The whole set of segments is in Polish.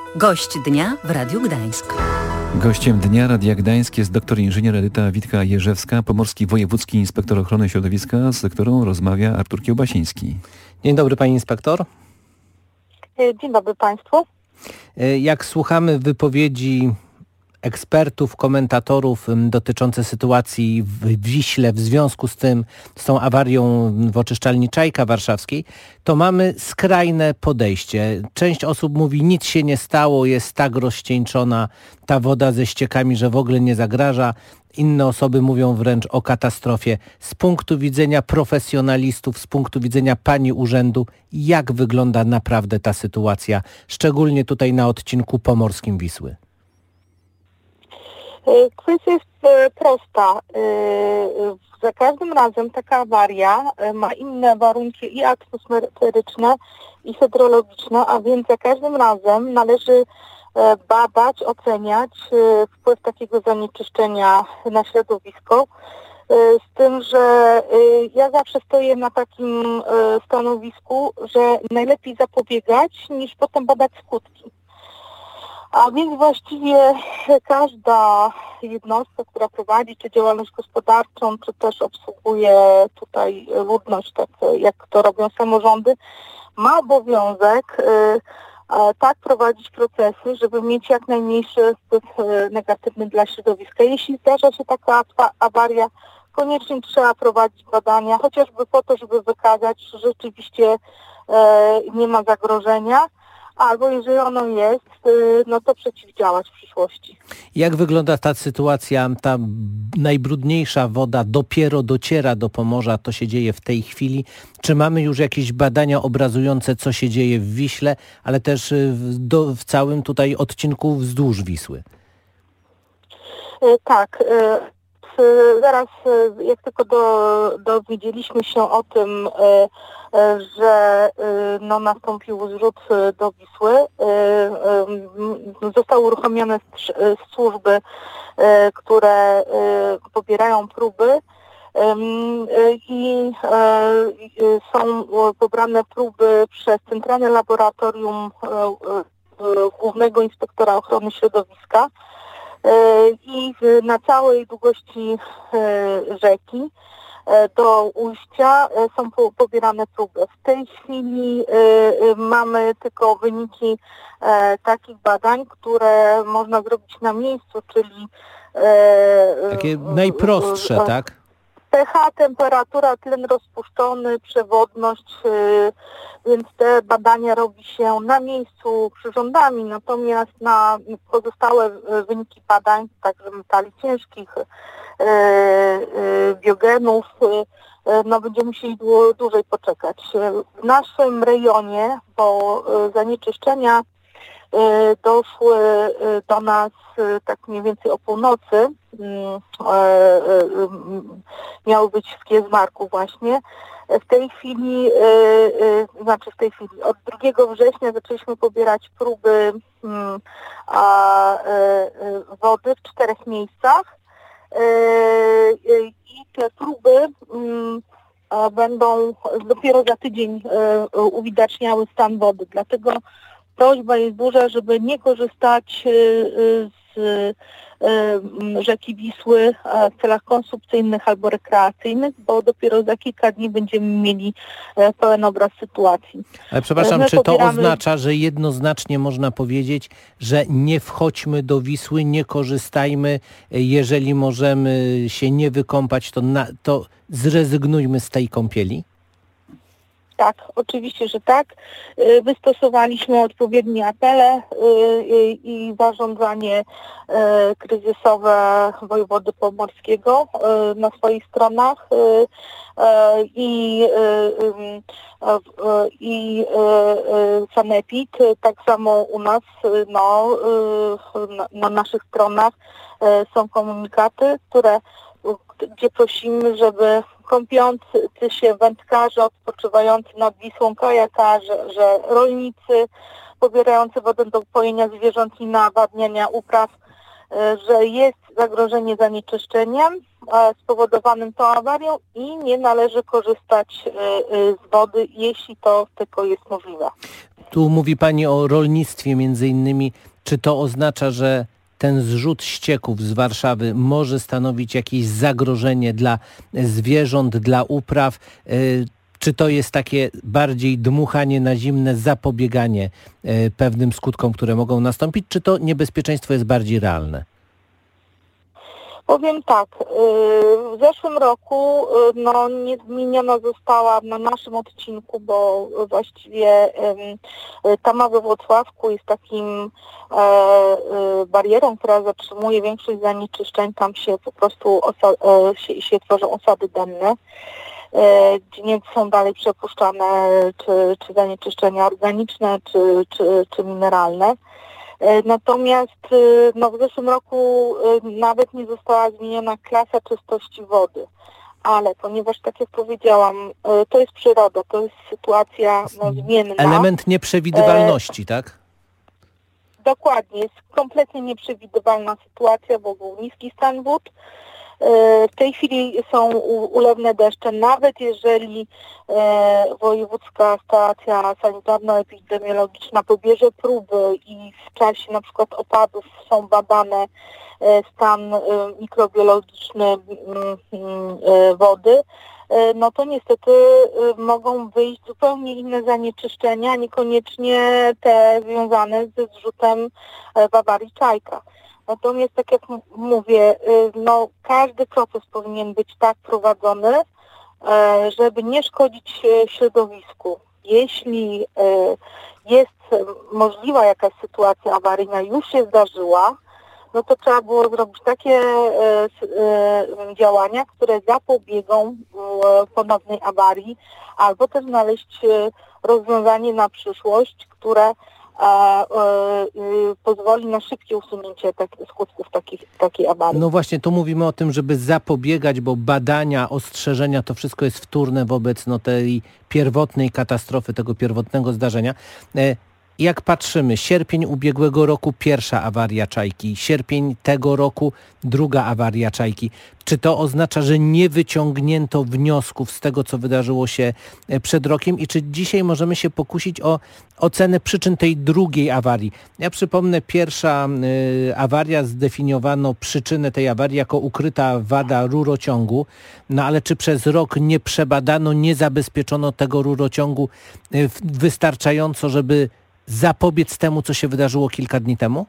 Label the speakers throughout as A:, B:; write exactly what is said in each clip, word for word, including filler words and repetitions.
A: Gość dnia w Radiu Gdańsk.
B: Gościem Dnia Radia Gdańsk jest doktor inżynier Edyta Witka-Jerzewska, pomorski wojewódzki inspektor ochrony środowiska, z którą rozmawia Artur Kiełbasiński.
C: Dzień dobry pani inspektor.
D: Dzień dobry państwu.
C: Jak słuchamy wypowiedzi ekspertów, komentatorów dotyczące sytuacji w Wiśle w związku z tym, z tą awarią w oczyszczalni Czajka Warszawskiej, to mamy skrajne podejście. Część osób mówi, nic się nie stało, jest tak rozcieńczona ta woda ze ściekami, że w ogóle nie zagraża. Inne osoby mówią wręcz o katastrofie. Z punktu widzenia profesjonalistów, z punktu widzenia pani urzędu, jak wygląda naprawdę ta sytuacja, szczególnie tutaj na odcinku pomorskim Wisły?
D: Kwestia jest prosta. Za każdym razem taka awaria ma inne warunki i atmosferyczne, i hydrologiczne, a więc za każdym razem należy badać, oceniać wpływ takiego zanieczyszczenia na środowisko. Z tym, że ja zawsze stoję na takim stanowisku, że najlepiej zapobiegać niż potem badać skutki. A więc właściwie każda jednostka, która prowadzi czy działalność gospodarczą, czy też obsługuje tutaj ludność, tak jak to robią samorządy, ma obowiązek tak prowadzić procesy, żeby mieć jak najmniejszy wpływ negatywny dla środowiska. Jeśli zdarza się taka awaria, koniecznie trzeba prowadzić badania, chociażby po to, żeby wykazać, że rzeczywiście nie ma zagrożenia. Albo jeżeli ono jest, no to przeciwdziałać w przyszłości.
C: Jak wygląda ta sytuacja? Ta najbrudniejsza woda dopiero dociera do Pomorza, to się dzieje w tej chwili. Czy mamy już jakieś badania obrazujące, co się dzieje w Wiśle, ale też w, do, w całym tutaj odcinku wzdłuż Wisły?
D: Tak. Zaraz, jak tylko do, dowiedzieliśmy się o tym, że no, nastąpił zrzut do Wisły, zostały uruchomione służby, które pobierają próby i są pobrane próby przez Centralne Laboratorium Głównego Inspektora Ochrony Środowiska i na całej długości rzeki do ujścia są pobierane próby. W tej chwili mamy tylko wyniki takich badań, które można zrobić na miejscu, czyli
C: takie najprostsze, tak?
D: pH, temperatura, tlen rozpuszczony, przewodność, więc te badania robi się na miejscu przyrządami, natomiast na pozostałe wyniki badań, także metali ciężkich, biogenów, no będziemy musieli dłużej poczekać. W naszym rejonie, bo zanieczyszczenia doszły do nas tak mniej więcej o północy, miały być w Kiezmarku właśnie. W tej chwili, znaczy w tej chwili, od drugiego września zaczęliśmy pobierać próby wody w czterech miejscach i te próby będą dopiero za tydzień uwidaczniały stan wody, dlatego prośba jest duża, żeby nie korzystać z rzeki Wisły w celach konsumpcyjnych albo rekreacyjnych, bo dopiero za kilka dni będziemy mieli pełen obraz sytuacji.
C: Ale przepraszam,
D: My
C: czy to
D: pobieramy...
C: oznacza, że jednoznacznie można powiedzieć, że nie wchodźmy do Wisły, nie korzystajmy, jeżeli możemy się nie wykąpać, to, na, to zrezygnujmy z tej kąpieli?
D: Tak, oczywiście, że tak. Wystosowaliśmy odpowiednie apele i zarządzanie kryzysowe wojewody pomorskiego na swoich stronach i, i Sanepid, tak samo u nas no, na naszych stronach są komunikaty, które, gdzie prosimy, żeby kąpiący się wędkarze, odpoczywający nad Wisłą, kajakarze, że rolnicy pobierający wodę do pojenia zwierząt i nawadniania upraw że jest zagrożenie zanieczyszczeniem spowodowanym tą awarią i nie należy korzystać z wody, jeśli to tylko jest możliwe.
C: Tu mówi Pani o rolnictwie między innymi. Czy to oznacza, że ten zrzut ścieków z Warszawy może stanowić jakieś zagrożenie dla zwierząt, dla upraw? Czy to jest takie bardziej dmuchanie na zimne, zapobieganie pewnym skutkom, które mogą nastąpić? Czy to niebezpieczeństwo jest bardziej realne?
D: Powiem tak, w zeszłym roku no, nie zmieniona została na naszym odcinku, bo właściwie tama we Włocławku jest takim barierą, która zatrzymuje większość zanieczyszczeń. Tam się po prostu osa- się, się tworzą osady denne, gdzie nie są dalej przepuszczane czy, czy zanieczyszczenia organiczne, czy, czy, czy mineralne. Natomiast no, w zeszłym roku nawet nie została zmieniona klasa czystości wody. Ale ponieważ, tak jak powiedziałam, to jest przyroda, to jest sytuacja no, zmienna.
C: Element nieprzewidywalności, e, tak?
D: Dokładnie, jest kompletnie nieprzewidywalna sytuacja, bo był niski stan wód. W tej chwili są ulewne deszcze, nawet jeżeli e, wojewódzka stacja sanitarno-epidemiologiczna pobierze próby i w czasie na przykład opadów są badane e, stan e, mikrobiologiczny e, e, wody, e, no to niestety e, mogą wyjść zupełnie inne zanieczyszczenia, niekoniecznie te związane ze zrzutem e, w awarii Czajka. Natomiast, tak jak m- mówię, no, każdy proces powinien być tak prowadzony, żeby nie szkodzić środowisku. Jeśli jest możliwa jakaś sytuacja awaryjna, już się zdarzyła, no to trzeba było zrobić takie działania, które zapobiegą ponownej awarii, albo też znaleźć rozwiązanie na przyszłość, które A, e, y, pozwoli na szybkie usunięcie tak, skutków takich, takiej awarii.
C: No właśnie, tu mówimy o tym, żeby zapobiegać, bo badania, ostrzeżenia, to wszystko jest wtórne wobec no, tej pierwotnej katastrofy, tego pierwotnego zdarzenia. E, jak patrzymy, sierpień ubiegłego roku pierwsza awaria Czajki, sierpień tego roku druga awaria Czajki. Czy to oznacza, że nie wyciągnięto wniosków z tego, co wydarzyło się przed rokiem i czy dzisiaj możemy się pokusić o ocenę przyczyn tej drugiej awarii? Ja przypomnę, pierwsza y, awaria, zdefiniowano przyczynę tej awarii jako ukryta wada rurociągu, no ale czy przez rok nie przebadano, nie zabezpieczono tego rurociągu y, wystarczająco, żeby zapobiec temu, co się wydarzyło kilka dni temu?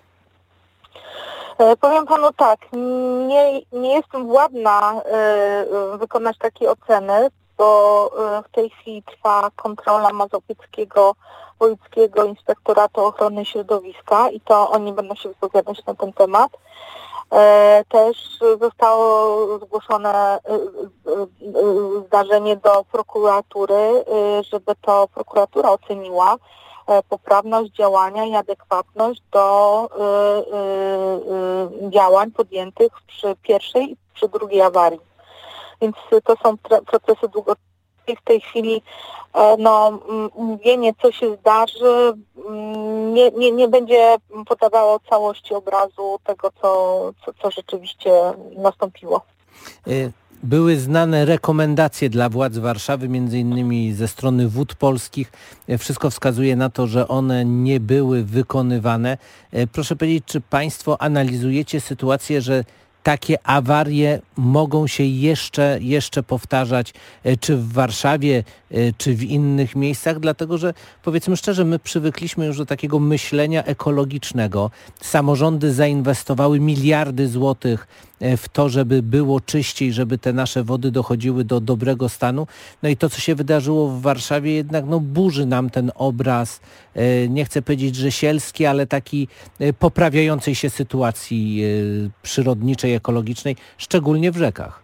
D: Powiem panu tak, nie, nie jestem władna y, wykonać takiej oceny, bo y, w tej chwili trwa kontrola Mazowieckiego Wojewódzkiego Inspektoratu Ochrony Środowiska i to oni będą się wypowiadać na ten temat. E, też zostało zgłoszone y, y, y, zdarzenie do prokuratury, y, żeby to prokuratura oceniła poprawność działania i adekwatność do y, y, y, działań podjętych przy pierwszej i przy drugiej awarii. Więc to są tra- procesy długotrwałe. W tej chwili no, mówienie, co się zdarzy, nie, nie, nie będzie podawało całości obrazu tego, co, co, co rzeczywiście nastąpiło.
C: Y- Były znane rekomendacje dla władz Warszawy, między innymi ze strony Wód Polskich. Wszystko wskazuje na to, że one nie były wykonywane. Proszę powiedzieć, czy Państwo analizujecie sytuację, że takie awarie mogą się jeszcze, jeszcze powtarzać, czy w Warszawie, czy w innych miejscach, dlatego że powiedzmy szczerze, my przywykliśmy już do takiego myślenia ekologicznego. Samorządy zainwestowały miliardy złotych w to, żeby było czyściej, żeby te nasze wody dochodziły do dobrego stanu. No i to, co się wydarzyło w Warszawie, jednak no, burzy nam ten obraz, nie chcę powiedzieć, że sielski, ale taki poprawiającej się sytuacji przyrodniczej, ekologicznej, szczególnie w rzekach.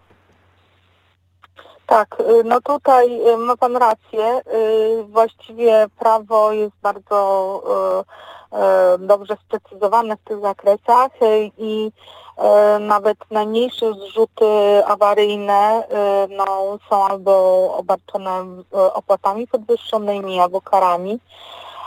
D: Tak, no tutaj ma pan rację. Właściwie prawo jest bardzo dobrze sprecyzowane w tych zakresach i nawet najmniejsze zrzuty awaryjne no, są albo obarczone opłatami podwyższonymi, albo karami.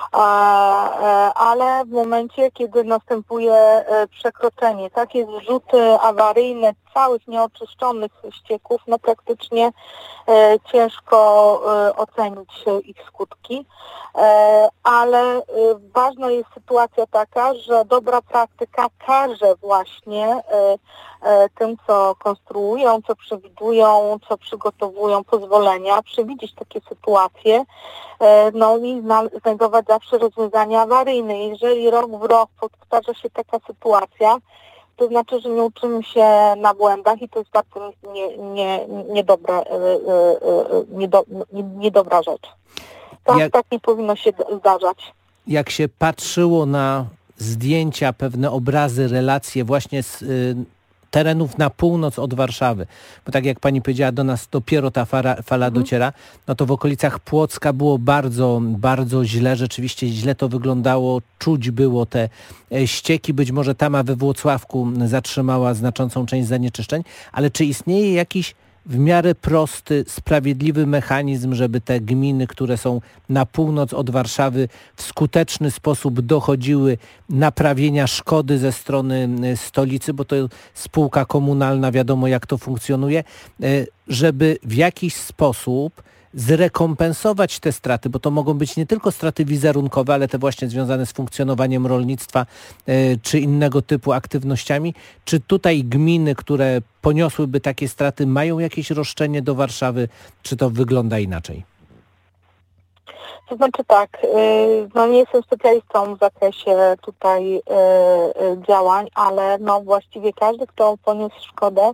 D: ale w momencie, kiedy następuje przekroczenie, takie zrzuty awaryjne całych nieoczyszczonych ścieków, no praktycznie ciężko ocenić ich skutki, ale ważna jest sytuacja taka, że dobra praktyka każe właśnie tym, co konstruują, co przewidują, co przygotowują pozwolenia, przewidzieć takie sytuacje, no i znajdować zawsze rozwiązania awaryjne. Jeżeli rok w rok powtarza się taka sytuacja, to znaczy, że nie uczymy się na błędach i to jest bardzo nie, nie, niedobra, niedo, niedobra rzecz. Tak, jak, tak nie powinno się zdarzać.
C: Jak się patrzyło na zdjęcia, pewne obrazy, relacje właśnie z y, terenów na północ od Warszawy, bo tak jak pani powiedziała, do nas dopiero ta fala, fala mhm. dociera, no to w okolicach Płocka było bardzo, bardzo źle, rzeczywiście źle to wyglądało, czuć było te ścieki, być może tama we Włocławku zatrzymała znaczącą część zanieczyszczeń, ale czy istnieje jakiś w miarę prosty, sprawiedliwy mechanizm, żeby te gminy, które są na północ od Warszawy, w skuteczny sposób dochodziły naprawienia szkody ze strony stolicy, bo to spółka komunalna, wiadomo jak to funkcjonuje, żeby w jakiś sposób zrekompensować te straty, bo to mogą być nie tylko straty wizerunkowe, ale te właśnie związane z funkcjonowaniem rolnictwa czy innego typu aktywnościami. Czy tutaj gminy, które poniosłyby takie straty, mają jakieś roszczenie do Warszawy, czy to wygląda inaczej?
D: To znaczy tak, no nie jestem specjalistą w zakresie tutaj działań, ale no właściwie każdy, kto poniósł szkodę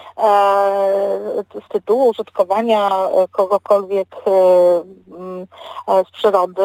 D: z tytułu użytkowania kogokolwiek z przyrody,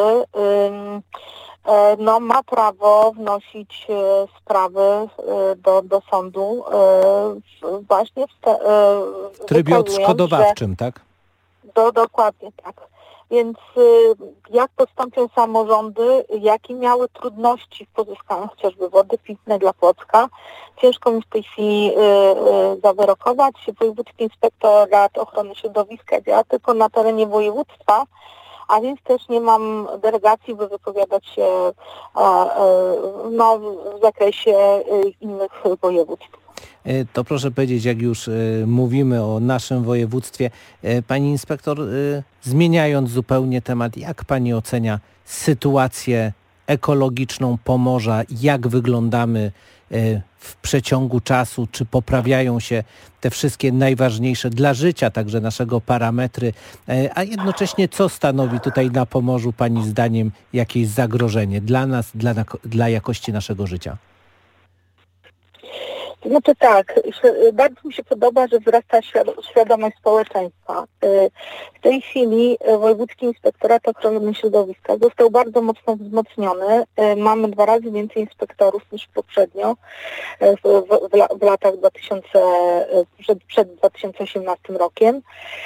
D: no ma prawo wnosić sprawy do, do sądu właśnie w, te,
C: w trybie odszkodowawczym, że, tak?
D: Do, dokładnie tak. Więc jak postąpią samorządy, jakie miały trudności w pozyskaniu chociażby wody pitnej dla Płocka, ciężko mi w tej chwili y, y, zawyrokować. Wojewódzki Inspektorat Ochrony Środowiska działa tylko na terenie województwa, a więc też nie mam delegacji, by wypowiadać się y, y, no, w zakresie y, innych województw.
C: To proszę powiedzieć, jak już y, mówimy o naszym województwie, y, pani inspektor, y, zmieniając zupełnie temat, jak pani ocenia sytuację ekologiczną Pomorza, jak wyglądamy y, w przeciągu czasu, czy poprawiają się te wszystkie najważniejsze dla życia także naszego parametry, y, a jednocześnie co stanowi tutaj na Pomorzu pani zdaniem jakieś zagrożenie dla nas, dla, dla jakości naszego życia?
D: Znaczy tak, bardzo mi się podoba, że wzrasta świadomość społeczeństwa. W tej chwili Wojewódzki Inspektorat Ochrony Środowiska został bardzo mocno wzmocniony. Mamy dwa razy więcej inspektorów niż poprzednio w, w, w latach dwa tysiące, przed, przed dwa tysiące osiemnastym rokiem.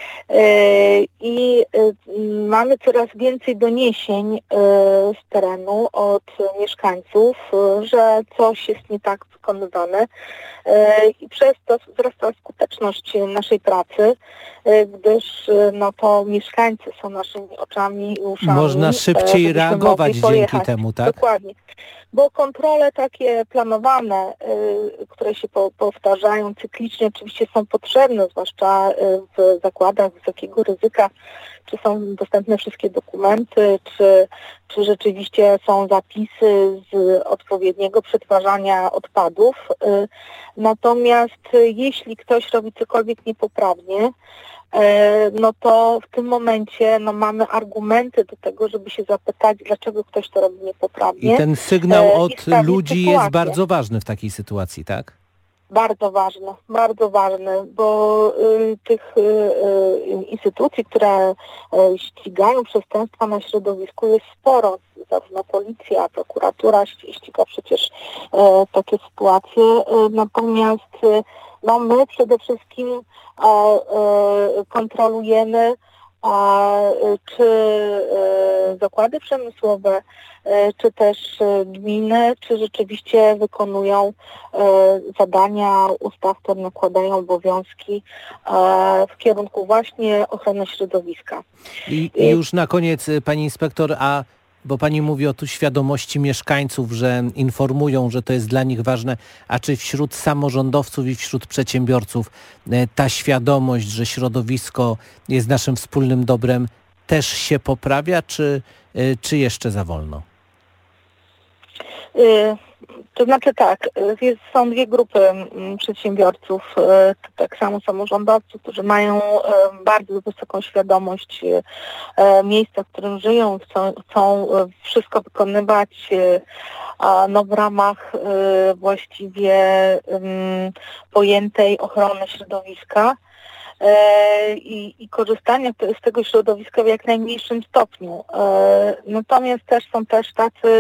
D: I mamy coraz więcej doniesień z terenu od mieszkańców, że coś jest nie tak wykonywane i przez to wzrasta skuteczność naszej pracy, gdyż no to mieszkańcy są naszymi oczami i uszami.
C: Można szybciej reagować dzięki temu, tak?
D: Dokładnie. Bo kontrole takie planowane, y, które się po, powtarzają cyklicznie, oczywiście są potrzebne, zwłaszcza y, w zakładach wysokiego ryzyka, czy są dostępne wszystkie dokumenty, czy, czy rzeczywiście są zapisy z odpowiedniego przetwarzania odpadów. Y, natomiast y, jeśli ktoś robi cokolwiek niepoprawnie, no to w tym momencie no, mamy argumenty do tego, żeby się zapytać, dlaczego ktoś to robi niepoprawnie.
C: I ten sygnał od ludzi sytuację. Jest bardzo ważny w takiej sytuacji, tak?
D: Bardzo ważny, bardzo ważny, bo y, tych y, y, instytucji, które y, ścigają przestępstwa na środowisku jest sporo. Zarówno policja, prokuratura ściga przecież y, takie sytuacje. Y, natomiast y, no, my przede wszystkim y, y, kontrolujemy, a czy y, zakłady przemysłowe, y, czy też y, gminy, czy rzeczywiście wykonują y, zadania ustaw, które nakładają obowiązki y, w kierunku właśnie ochrony środowiska.
C: I, I już na koniec, pani inspektor, a Bo pani mówi o tu świadomości mieszkańców, że informują, że to jest dla nich ważne, a czy wśród samorządowców i wśród przedsiębiorców ta świadomość, że środowisko jest naszym wspólnym dobrem, też się poprawia, czy, czy jeszcze za wolno?
D: Y- To znaczy tak, jest, są dwie grupy przedsiębiorców, tak samo samorządowców, którzy mają bardzo wysoką świadomość miejsca, w którym żyją, chcą, chcą wszystko wykonywać no, w ramach właściwie pojętej ochrony środowiska i, i korzystania z tego środowiska w jak najmniejszym stopniu. Natomiast też są też tacy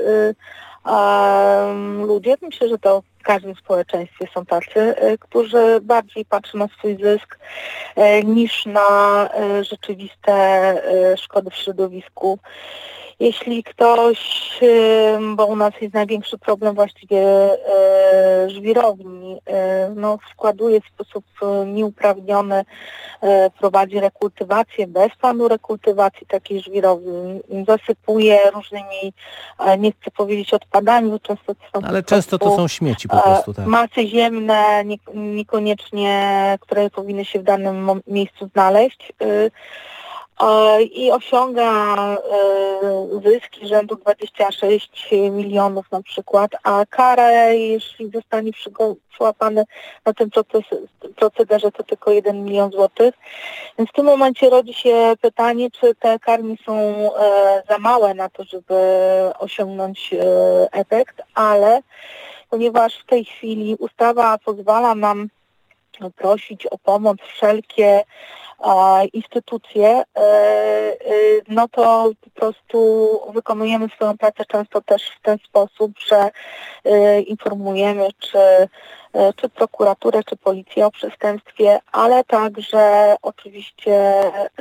D: Um, ludzie, myślę, że to w każdym społeczeństwie są tacy, y, którzy bardziej patrzą na swój zysk y, niż na y, rzeczywiste y, szkody w środowisku. Jeśli ktoś, y, bo u nas jest największy problem właściwie y, żwirowni, y, no, składuje w sposób y, nieuprawniony, y, prowadzi rekultywację bez planu rekultywacji takiej żwirowni, zasypuje różnymi, y, nie chcę powiedzieć odpadami, bo często to są
C: Ale często to są śmieci po prostu, tak.
D: Masy ziemne, nie, niekoniecznie, które powinny się w danym miejscu znaleźć. Y, I osiąga y, zyski rzędu dwadzieścia sześć milionów na przykład, a kara, jeśli zostanie przyłapany na tym procederze, to tylko jeden milion złotych. Więc w tym momencie rodzi się pytanie, czy te kary są y, za małe na to, żeby osiągnąć y, efekt, ale ponieważ w tej chwili ustawa pozwala nam prosić o pomoc wszelkie instytucje, no to po prostu wykonujemy swoją pracę często też w ten sposób, że informujemy czy, czy prokuraturę, czy policję o przestępstwie, ale także oczywiście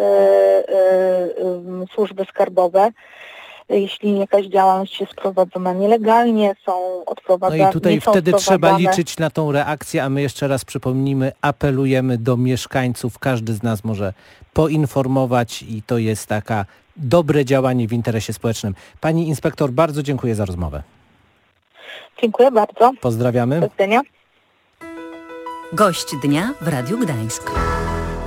D: służby skarbowe. Jeśli jakaś działalność jest prowadzona nielegalnie, są odprowadzane.
C: No i tutaj wtedy trzeba liczyć na tą reakcję, a my jeszcze raz przypomnijmy, apelujemy do mieszkańców, każdy z nas może poinformować i to jest taka dobre działanie w interesie społecznym. Pani inspektor, bardzo dziękuję za rozmowę.
D: Dziękuję bardzo.
C: Pozdrawiamy.
D: Do widzenia.
A: Gość dnia w Radiu Gdańsk.